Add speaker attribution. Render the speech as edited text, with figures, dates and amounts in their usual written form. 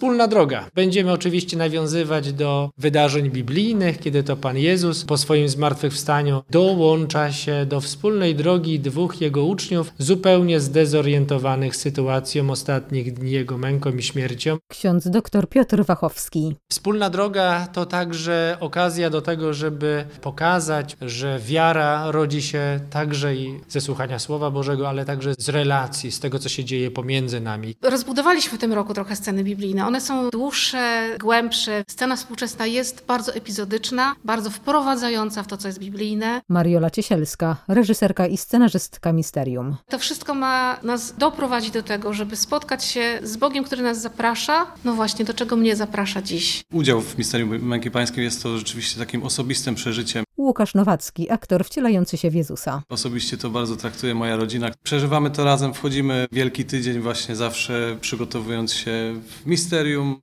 Speaker 1: wspólna droga. Będziemy oczywiście nawiązywać do wydarzeń biblijnych, kiedy to Pan Jezus po swoim zmartwychwstaniu dołącza się do wspólnej drogi dwóch Jego uczniów, zupełnie zdezorientowanych sytuacją ostatnich dni Jego męką i śmiercią.
Speaker 2: Ksiądz dr Piotr Wachowski.
Speaker 1: Wspólna droga to także okazja do tego, żeby pokazać, że wiara rodzi się także i ze słuchania Słowa Bożego, ale także z relacji, z tego, co się dzieje pomiędzy nami.
Speaker 3: Rozbudowaliśmy w tym roku trochę sceny biblijne. One są dłuższe, głębsze. Scena współczesna jest bardzo epizodyczna, bardzo wprowadzająca w to, co jest biblijne.
Speaker 2: Mariola Ciesielska, reżyserka i scenarzystka Misterium.
Speaker 3: To wszystko ma nas doprowadzić do tego, żeby spotkać się z Bogiem, który nas zaprasza. No właśnie, do czego mnie zaprasza dziś.
Speaker 4: Udział w Misterium Męki Pańskiej jest to rzeczywiście takim osobistym przeżyciem.
Speaker 2: Łukasz Nowacki, aktor wcielający się w Jezusa.
Speaker 4: Osobiście to bardzo traktuje moja rodzina. Przeżywamy to razem, wchodzimy w Wielki Tydzień właśnie zawsze przygotowując się w Misterium.